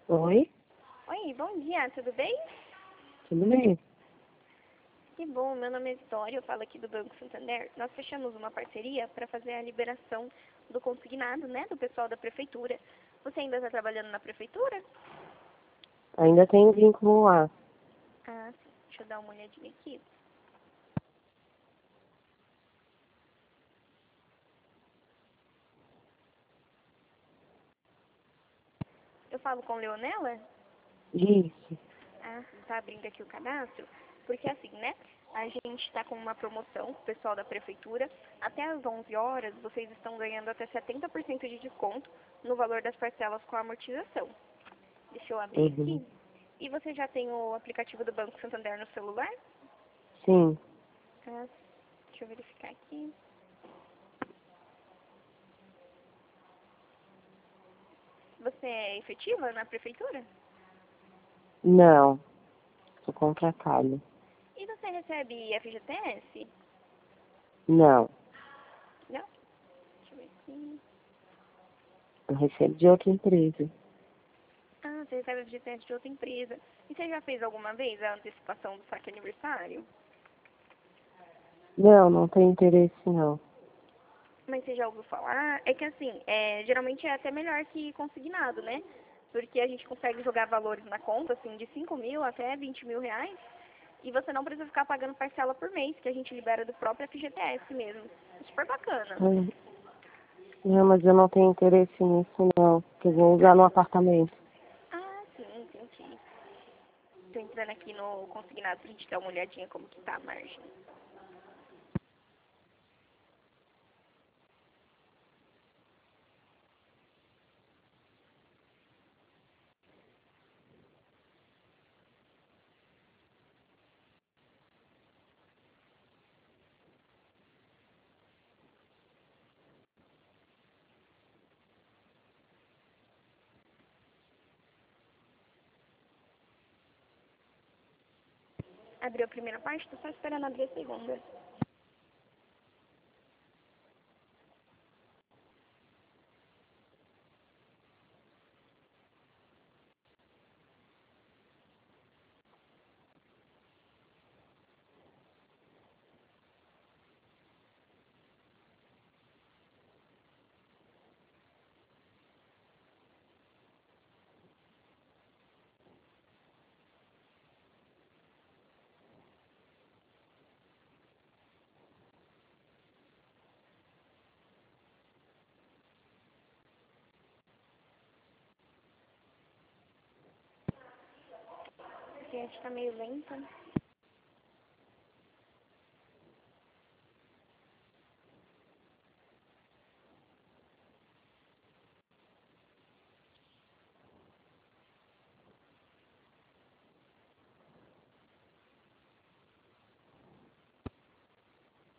Oi, Oi, bom dia, tudo bem? tudo bem? Que bom, meu nome é Vitória, eu falo aqui do Banco Santander. Nós fechamos uma parceria para fazer a liberação do consignado, né, do pessoal da prefeitura. Você ainda está trabalhando na prefeitura? Ainda tem vínculo lá. Ah, sim. Deixa eu dar uma olhadinha aqui. Eu falo com Leonela? Isso. Ah, tá abrindo aqui o cadastro. Porque assim, né, a gente está com uma promoção, o pessoal da prefeitura. Até às 11 horas, vocês estão ganhando até 70% de desconto no valor das parcelas com amortização. Deixa eu abrir Uhum. aqui. E você já tem o aplicativo do Banco Santander no celular? Sim, Ah, deixa eu verificar aqui. Você é efetiva na prefeitura? não. Sou contratada. E você recebe FGTS? Não. Não? Deixa eu ver aqui. Eu recebo de outra empresa. Ah, você recebe FGTS de outra empresa. E você já fez alguma vez a antecipação do saque aniversário? Não, não tem interesse não. Mas você já ouviu falar? É que assim, geralmente é até melhor que consignado, né? Porque a gente consegue jogar valores na conta, assim, de 5 mil até 20 mil reais. E você não precisa ficar pagando parcela por mês, que a gente libera do próprio FGTS mesmo. É super bacana. Hum, Não, mas eu não tenho interesse nisso não. Porque eu vou usar no Ah, apartamento. sim, entendi. Tô entrando aqui no consignado pra gente dar uma olhadinha como que tá a margem. Abriu a primeira parte, tô só esperando abrir a segunda. A gente tá meio lenta.